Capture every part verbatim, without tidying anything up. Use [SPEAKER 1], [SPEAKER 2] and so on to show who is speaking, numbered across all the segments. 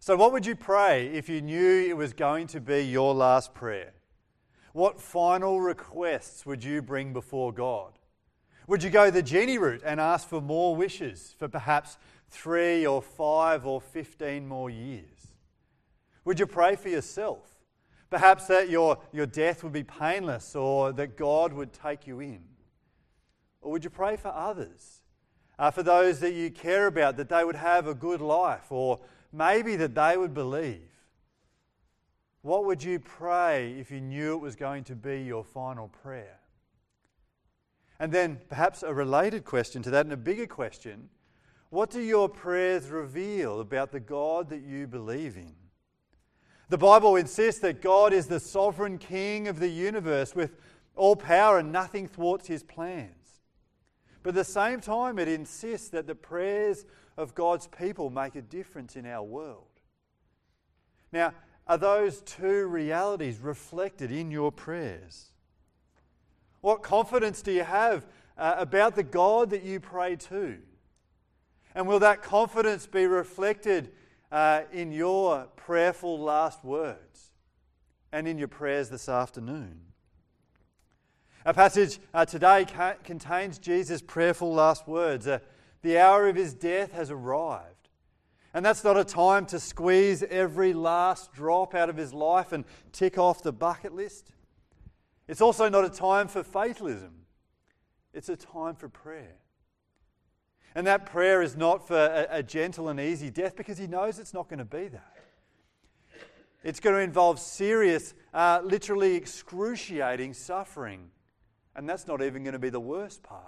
[SPEAKER 1] So what would you pray if you knew it was going to be your last prayer? What final requests would you bring before God? Would you go the genie route and ask for more wishes for perhaps three or five or fifteen more years? Would you pray for yourself? Perhaps that your, your death would be painless or that God would take you in? Or would you pray for others? Uh, for those that you care about, that they would have a good life, or maybe that they would believe? What would you pray if you knew it was going to be your final prayer? And then perhaps a related question to that, and a bigger question: what do your prayers reveal about the God that you believe in? The Bible insists that God is the sovereign King of the universe with all power and nothing thwarts his plans. But at the same time, it insists that the prayers of God's people make a difference in our world. Now, are those two realities reflected in your prayers? What confidence do you have uh, about the God that you pray to? And will that confidence be reflected uh, in your prayerful last words and in your prayers this afternoon? Our passage uh, today ca- contains Jesus' prayerful last words. Uh, the hour of his death has arrived. And that's not a time to squeeze every last drop out of his life and tick off the bucket list. It's also not a time for fatalism. It's a time for prayer. And that prayer is not for a, a gentle and easy death, because he knows it's not going to be that. It's going to involve serious, uh, literally excruciating suffering. And that's not even going to be the worst part.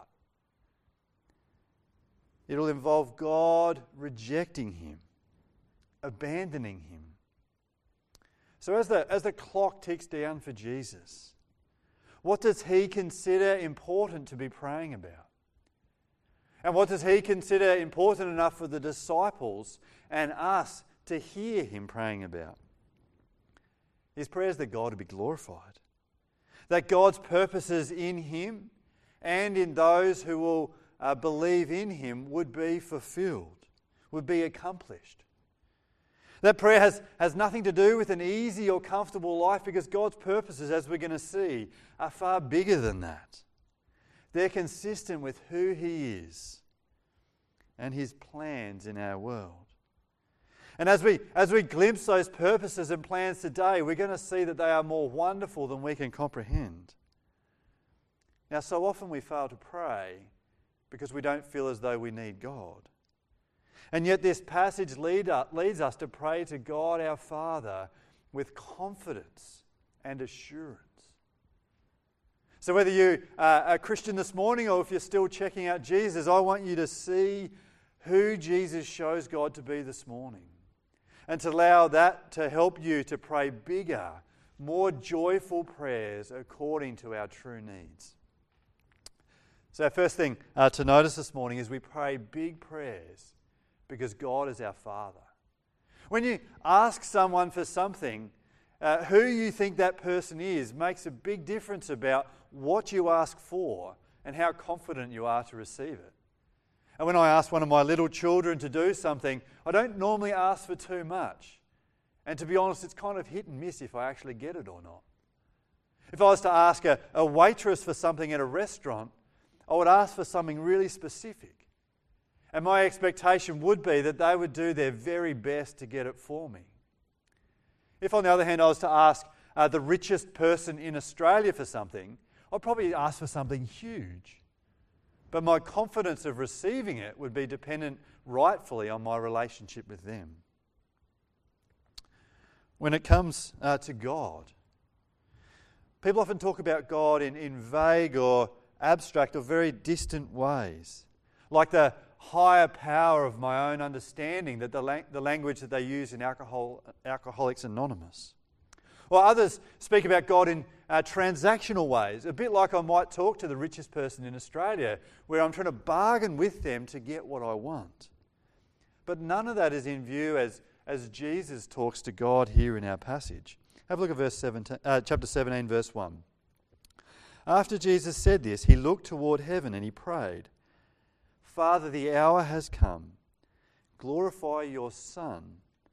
[SPEAKER 1] It'll involve God rejecting him, abandoning him. So as the, as the clock ticks down for Jesus, what does he consider important to be praying about? And what does he consider important enough for the disciples and us to hear him praying about? His prayer is that God would be glorified, that God's purposes in him and in those who will uh, believe in him would be fulfilled, would be accomplished. That prayer has, has nothing to do with an easy or comfortable life, because God's purposes, as we're going to see, are far bigger than that. They're consistent with who he is and his plans in our world. And as we, as we glimpse those purposes and plans today, we're going to see that they are more wonderful than we can comprehend. Now, so often we fail to pray because we don't feel as though we need God. And yet this passage lead up, leads us to pray to God our Father with confidence and assurance. So whether you are a Christian this morning or if you're still checking out Jesus, I want you to see who Jesus shows God to be this morning, and to allow that to help you to pray bigger, more joyful prayers according to our true needs. So our first thing uh, to notice this morning is we pray big prayers because God is our Father. When you ask someone for something, uh, who you think that person is makes a big difference about what you ask for and how confident you are to receive it. And when I ask one of my little children to do something, I don't normally ask for too much. And to be honest, it's kind of hit and miss if I actually get it or not. If I was to ask a, a waitress for something at a restaurant, I would ask for something really specific. And my expectation would be that they would do their very best to get it for me. If, on the other hand, I was to ask uh, the richest person in Australia for something, I'd probably ask for something huge. But my confidence of receiving it would be dependent rightfully on my relationship with them. When it comes uh, to God, people often talk about God in, in vague or abstract or very distant ways, like the higher power of my own understanding, that the, lang- the language that they use in Alcohol- Alcoholics Anonymous. Or others speak about God in uh, transactional ways, a bit like I might talk to the richest person in Australia, where I'm trying to bargain with them to get what I want. But none of that is in view as, as Jesus talks to God here in our passage. Have a look at verse seventeen, uh, chapter seventeen, verse one. After Jesus said this, he looked toward heaven and he prayed, "Father, the hour has come. Glorify your Son,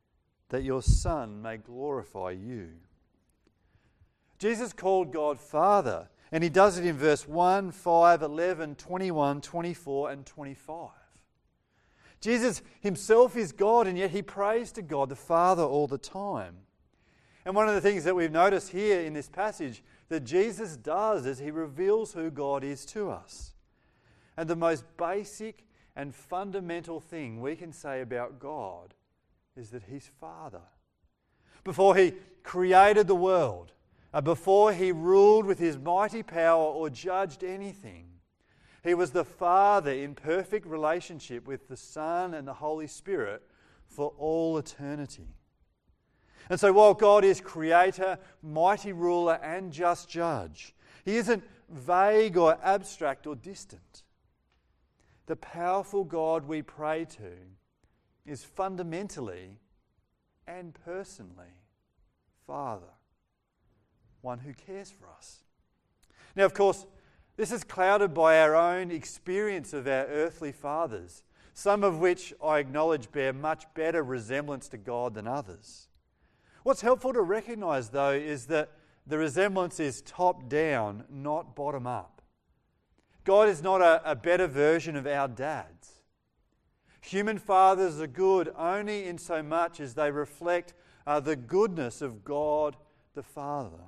[SPEAKER 1] that your Son may glorify you. Jesus called God Father, and he does it in verse one, five, eleven, twenty-one, twenty-four, and twenty-five. Jesus himself is God, and yet he prays to God the Father all the time. And one of the things that we've noticed here in this passage that Jesus does is he reveals who God is to us. And the most basic and fundamental thing we can say about God is that he's Father. Before he created the world, uh, before he ruled with his mighty power or judged anything, he was the Father in perfect relationship with the Son and the Holy Spirit for all eternity. And so while God is creator, mighty ruler, and just judge, he isn't vague or abstract or distant. The powerful God we pray to is fundamentally and personally Father, one who cares for us. Now, of course, this is clouded by our own experience of our earthly fathers, some of which I acknowledge bear much better resemblance to God than others. What's helpful to recognise, though, is that the resemblance is top-down, not bottom-up. God is not a, a better version of our dads. Human fathers are good only in so much as they reflect uh, the goodness of God the Father.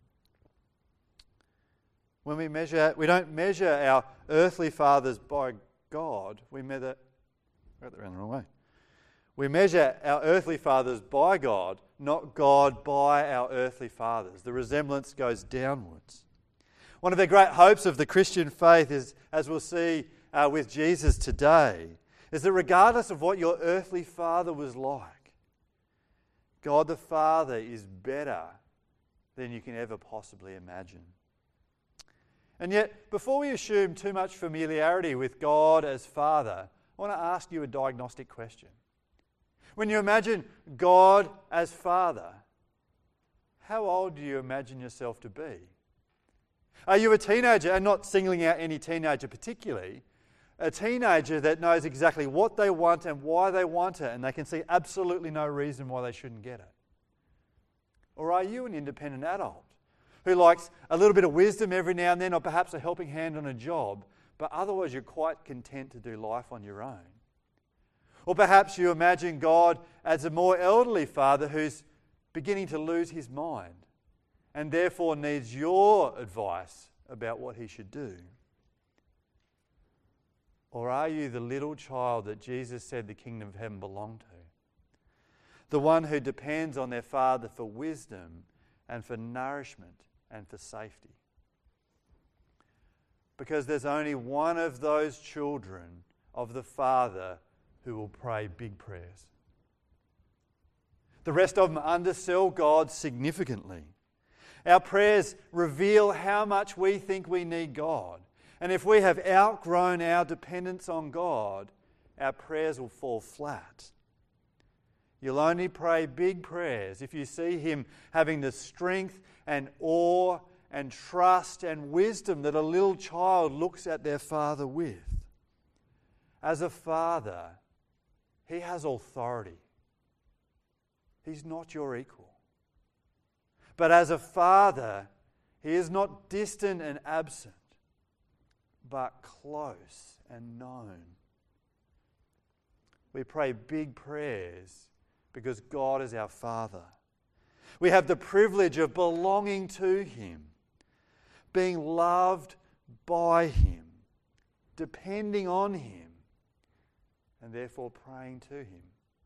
[SPEAKER 1] When we measure, we don't measure our earthly fathers by God. We measure, I got that around the wrong way. We measure our earthly fathers by God, not God by our earthly fathers. The resemblance goes downwards. One of the great hopes of the Christian faith is, as we'll see uh, with Jesus today, is that regardless of what your earthly father was like, God the Father is better than you can ever possibly imagine. And yet, before we assume too much familiarity with God as Father, I want to ask you a diagnostic question. When you imagine God as Father, how old do you imagine yourself to be? Are you a teenager, and not singling out any teenager particularly, a teenager that knows exactly what they want and why they want it, and they can see absolutely no reason why they shouldn't get it? Or are you an independent adult who likes a little bit of wisdom every now and then, or perhaps a helping hand on a job, but otherwise you're quite content to do life on your own? Or perhaps you imagine God as a more elderly father who's beginning to lose his mind and therefore needs your advice about what he should do. Or are you the little child that Jesus said the kingdom of heaven belonged to? The one who depends on their father for wisdom and for nourishment and for safety. Because there's only one of those children of the Father who will pray big prayers. The rest of them undersell God significantly. Our prayers reveal how much we think we need God. And if we have outgrown our dependence on God, our prayers will fall flat. You'll only pray big prayers if you see him having the strength and awe and trust and wisdom that a little child looks at their father with. As a father, he has authority. He's not your equal. But as a father, he is not distant and absent, but close and known. We pray big prayers because God is our Father. We have the privilege of belonging to him, being loved by him, depending on him, and therefore praying to him.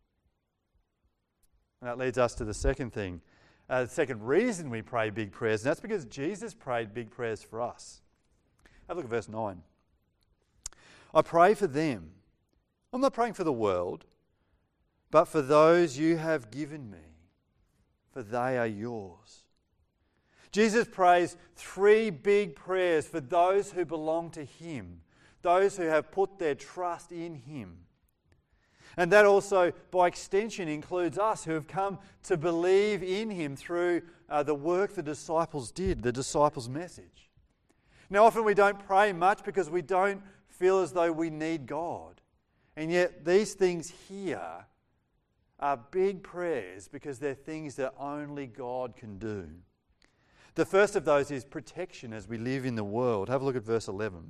[SPEAKER 1] And that leads us to the second thing, uh, the second reason we pray big prayers, and that's because Jesus prayed big prayers for us. Have a look at verse nine. I pray for them. I'm not praying for the world, but for those you have given me, for they are yours. Jesus prays three big prayers for those who belong to him, those who have put their trust in him. And that also, by extension, includes us who have come to believe in him through uh, the work the disciples did, the disciples' message. Now, often we don't pray much because we don't feel as though we need God. And yet these things here are big prayers because they're things that only God can do. The first of those is protection as we live in the world. Have a look at verse eleven.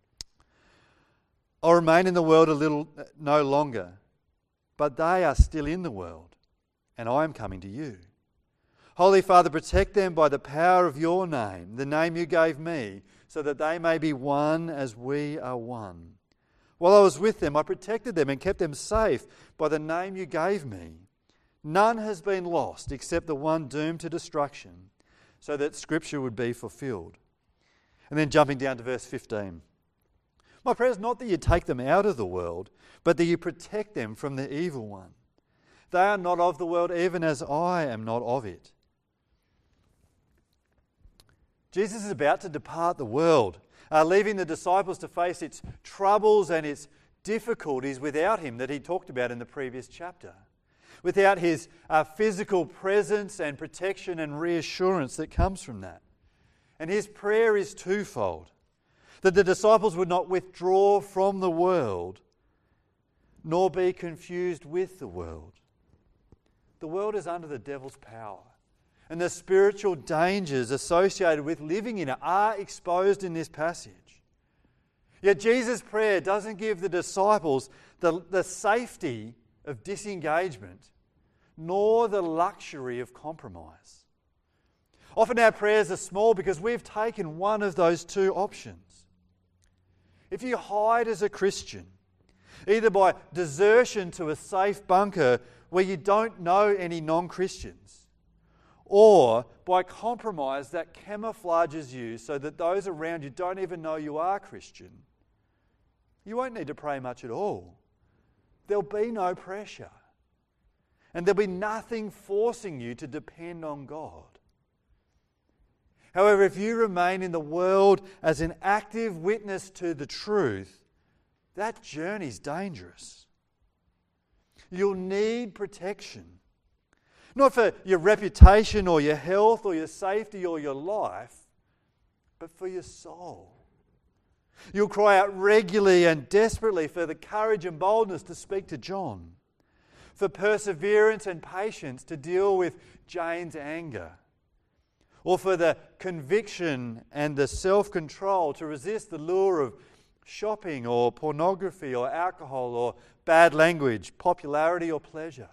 [SPEAKER 1] I'll remain in the world a little no longer, but they are still in the world, and I am coming to you. Holy Father, protect them by the power of your name, the name you gave me, so that they may be one as we are one. While I was with them, I protected them and kept them safe by the name you gave me. None has been lost except the one doomed to destruction, so that Scripture would be fulfilled. And then jumping down to verse fifteen. My prayer is not that you take them out of the world, but that you protect them from the evil one. They are not of the world, even as I am not of it. Jesus is about to depart the world, uh, leaving the disciples to face its troubles and its difficulties without him that he talked about in the previous chapter. Without his uh, physical presence and protection and reassurance that comes from that. And his prayer is twofold. That the disciples would not withdraw from the world, nor be confused with the world. The world is under the devil's power, and the spiritual dangers associated with living in it are exposed in this passage. Yet Jesus' prayer doesn't give the disciples the, the safety of disengagement, nor the luxury of compromise. Often our prayers are small because we've taken one of those two options. If you hide as a Christian, either by desertion to a safe bunker where you don't know any non-Christians, or by compromise that camouflages you so that those around you don't even know you are Christian, you won't need to pray much at all. There'll be no pressure. And there'll be nothing forcing you to depend on God. However, if you remain in the world as an active witness to the truth, that journey's dangerous. You'll need protection. Not for your reputation or your health or your safety or your life, but for your soul. You'll cry out regularly and desperately for the courage and boldness to speak to John, for perseverance and patience to deal with Jane's anger, or for the conviction and the self-control to resist the lure of shopping or pornography or alcohol or bad language, popularity or pleasure.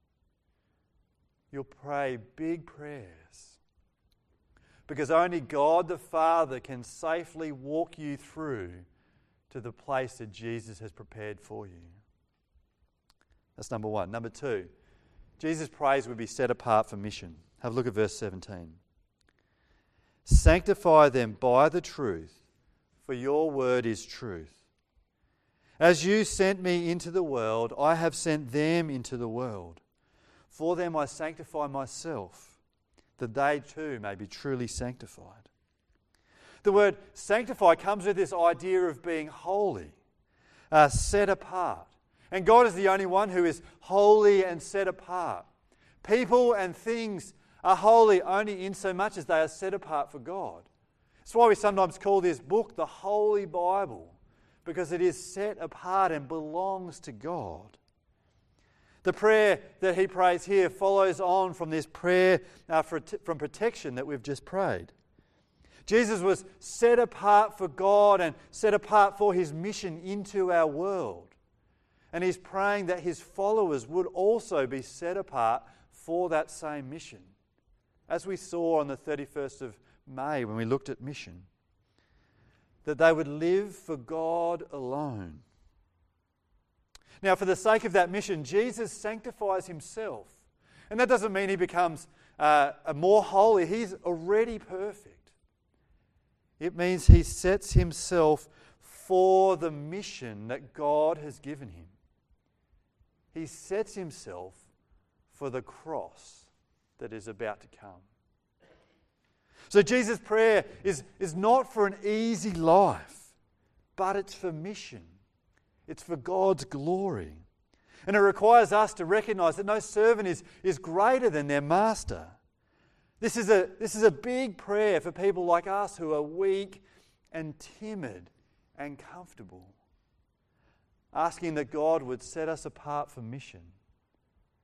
[SPEAKER 1] You'll pray big prayers because only God the Father can safely walk you through to the place that Jesus has prepared for you. That's number one. Number two, Jesus prays we be set apart for mission. Have a look at verse seventeen. Sanctify them by the truth, for your word is truth. As you sent me into the world, I have sent them into the world. For them I sanctify myself, that they too may be truly sanctified. The word sanctify comes with this idea of being holy, uh, set apart. And God is the only one who is holy and set apart. People and things are holy only in so much as they are set apart for God. That's why we sometimes call this book the Holy Bible, because it is set apart and belongs to God. The prayer that he prays here follows on from this prayer uh, for, from protection that we've just prayed. Jesus was set apart for God and set apart for his mission into our world. And he's praying that his followers would also be set apart for that same mission, as we saw on the thirty-first of May when we looked at mission. That they would live for God alone. Now, for the sake of that mission, Jesus sanctifies himself. And that doesn't mean he becomes uh, more holy. He's already perfect. It means he sets himself for the mission that God has given him. He sets himself for the cross that is about to come. So Jesus' prayer is, is not for an easy life, but it's for mission. It's for God's glory. And it requires us to recognize that no servant is, is greater than their master. This is, a, this is a big prayer for people like us who are weak and timid and comfortable. Asking that God would set us apart for mission.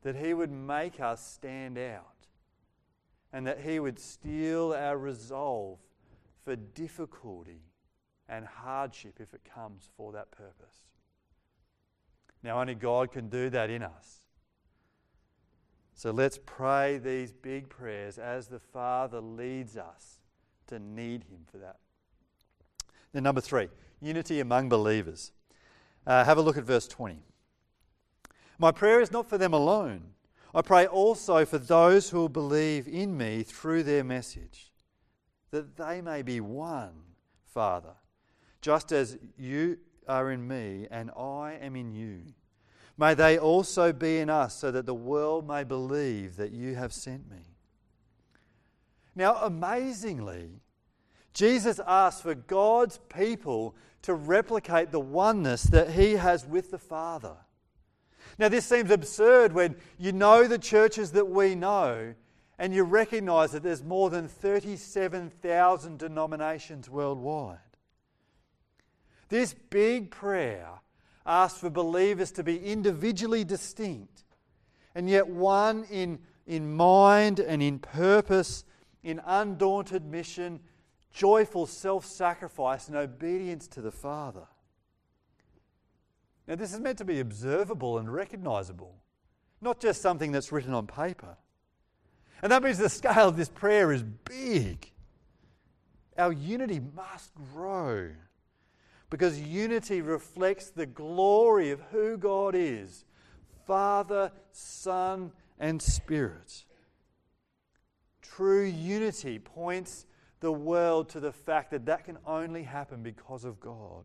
[SPEAKER 1] that he would make us stand out and that he would steel our resolve for difficulty and hardship if it comes for that purpose. Now, only God can do that in us. So let's pray these big prayers as the Father leads us to need him for that. Then number three, unity among believers. Uh, have a look at verse twenty. My prayer is not for them alone. I pray also for those who will believe in me through their message, that they may be one, Father, just as you are in me and I am in you. May they also be in us, so that the world may believe that you have sent me. Now, amazingly, Jesus asks for God's people to replicate the oneness that he has with the Father. Now, this seems absurd when you know the churches that we know and you recognise that there's more than thirty-seven thousand denominations worldwide. This big prayer asks for believers to be individually distinct and yet one in, in mind and in purpose, in undaunted mission, joyful self-sacrifice and obedience to the Father. Now, this is meant to be observable and recognisable, not just something that's written on paper. And that means the scale of this prayer is big. Our unity must grow, because unity reflects the glory of who God is, Father, Son, and Spirit. True unity points the world to the fact that that can only happen because of God.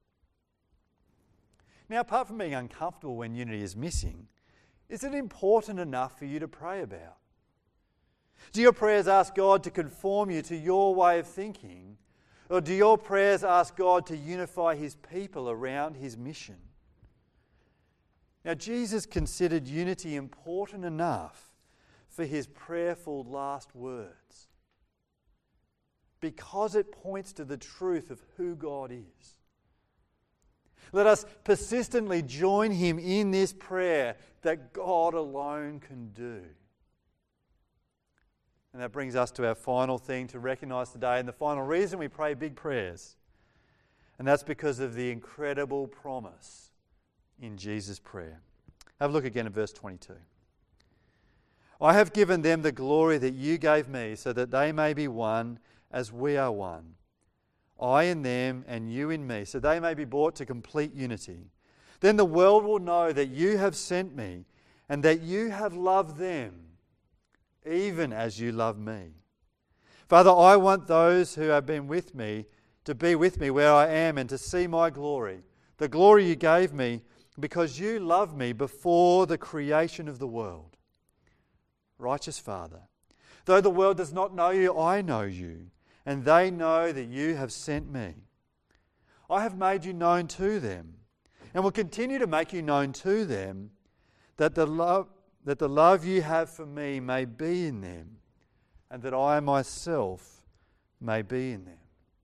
[SPEAKER 1] Now, apart from being uncomfortable when unity is missing, is it important enough for you to pray about? Do your prayers ask God to conform you to your way of thinking? Or do your prayers ask God to unify his people around his mission? Now, Jesus considered unity important enough for his prayerful last words, because it points to the truth of who God is. Let us persistently join him in this prayer that God alone can do. And that brings us to our final thing to recognise today, and the final reason we pray big prayers. And that's because of the incredible promise in Jesus' prayer. Have a look again at verse twenty-two. I have given them the glory that you gave me, so that they may be one as we are one. I in them and you in me, so they may be brought to complete unity. Then the world will know that you have sent me and that you have loved them, even as you love me. Father, I want those who have been with me to be with me where I am and to see my glory, the glory you gave me because you loved me before the creation of the world. Righteous Father, though the world does not know you, I know you, and they know that you have sent me. I have made you known to them, and will continue to make you known to them, that the love that the love you have for me may be in them, and that I myself may be in them.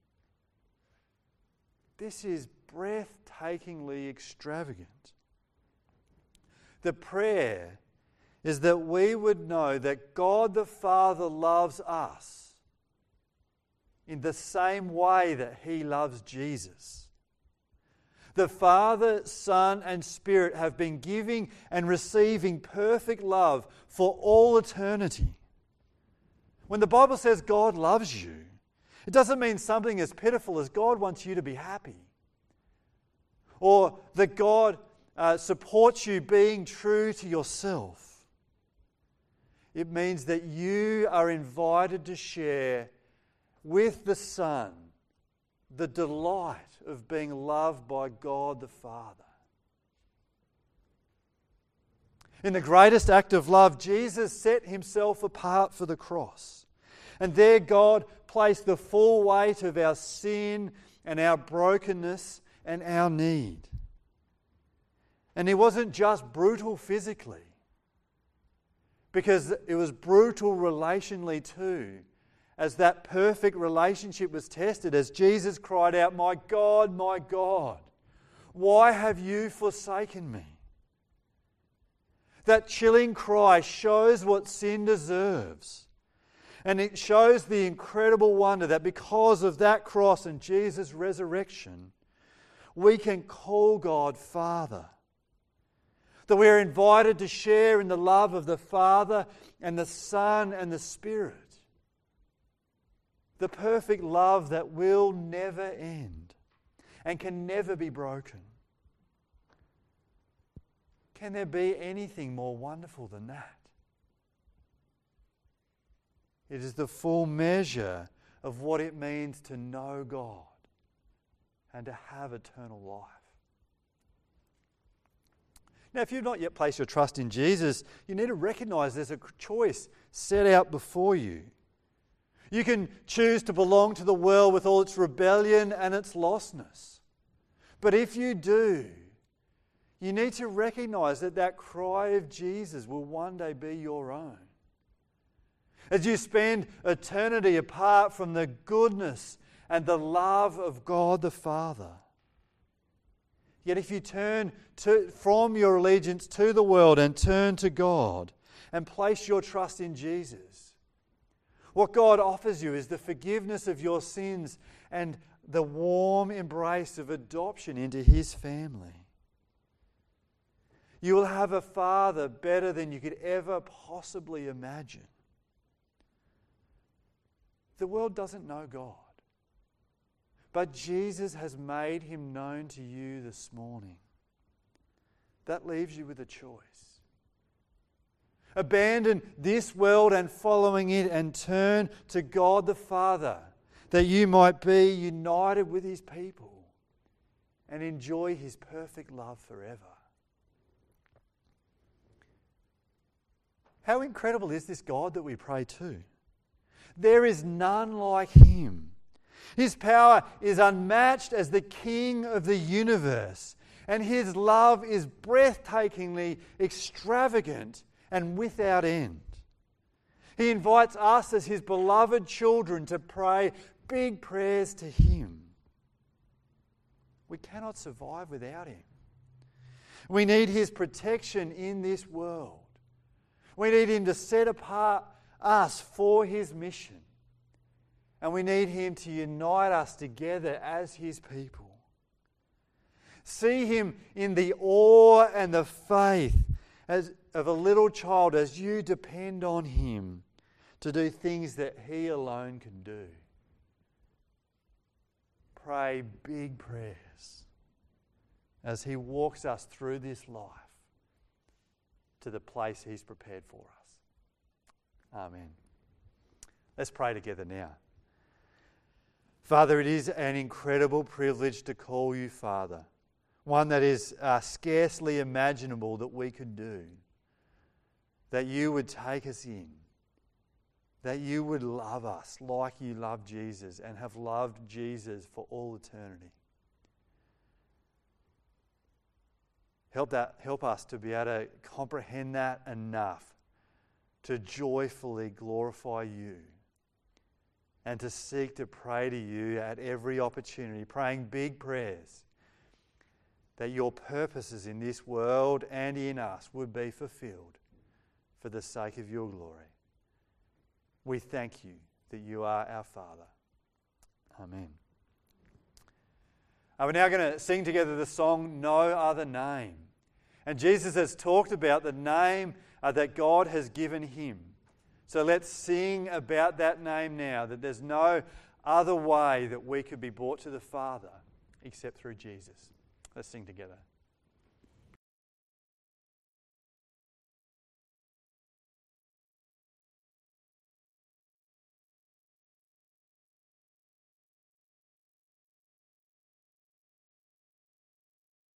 [SPEAKER 1] This is breathtakingly extravagant. The prayer is that we would know that God the Father loves us in the same way that he loves Jesus. The Father, Son, and Spirit have been giving and receiving perfect love for all eternity. When the Bible says God loves you, it doesn't mean something as pitiful as God wants you to be happy, or that God uh, supports you being true to yourself. It means that you are invited to share with the Son the delight of being loved by God the Father. In the greatest act of love, Jesus set himself apart for the cross. And there God placed the full weight of our sin and our brokenness and our need. And he wasn't just brutal physically, because it was brutal relationally too, as that perfect relationship was tested, as Jesus cried out, "My God, my God, why have you forsaken me?" That chilling cry shows what sin deserves. And it shows the incredible wonder that because of that cross and Jesus' resurrection, we can call God Father. That we are invited to share in the love of the Father and the Son and the Spirit. The perfect love that will never end and can never be broken. Can there be anything more wonderful than that? It is the full measure of what it means to know God and to have eternal life. Now, if you've not yet placed your trust in Jesus, you need to recognize there's a choice set out before you. You can choose to belong to the world with all its rebellion and its lostness. But if you do, you need to recognize that that cry of Jesus will one day be your own. As you spend eternity apart from the goodness and the love of God the Father. Yet if you turn to, from your allegiance to the world and turn to God and place your trust in Jesus, what God offers you is the forgiveness of your sins and the warm embrace of adoption into His family. You will have a Father better than you could ever possibly imagine. The world doesn't know God, but Jesus has made Him known to you this morning. That leaves you with a choice. Abandon this world and following it and turn to God the Father, that you might be united with His people and enjoy His perfect love forever. How incredible is this God that we pray to? There is none like Him. His power is unmatched as the King of the universe, and His love is breathtakingly extravagant and without end. He invites us as His beloved children to pray big prayers to Him. We cannot survive without Him. We need His protection in this world. We need Him to set apart us for His mission. And we need Him to unite us together as His people. See Him in the awe and the faith as, of a little child as you depend on Him to do things that He alone can do. Pray big prayers as He walks us through this life to the place He's prepared for us. Amen. Let's pray together now. Father, it is an incredible privilege to call you Father, one that is uh, scarcely imaginable that we could do, that you would take us in, that you would love us like you loved Jesus and have loved Jesus for all eternity. Help that, help us to be able to comprehend that enough to joyfully glorify you and to seek to pray to you at every opportunity, praying big prayers that your purposes in this world and in us would be fulfilled for the sake of your glory. We thank you that you are our Father. Amen. Uh, we're now going to sing together the song, No Other Name. And Jesus has talked about the name uh, that God has given him. So let's sing about that name now, that there's no other way that we could be brought to the Father except through Jesus. Let's sing together.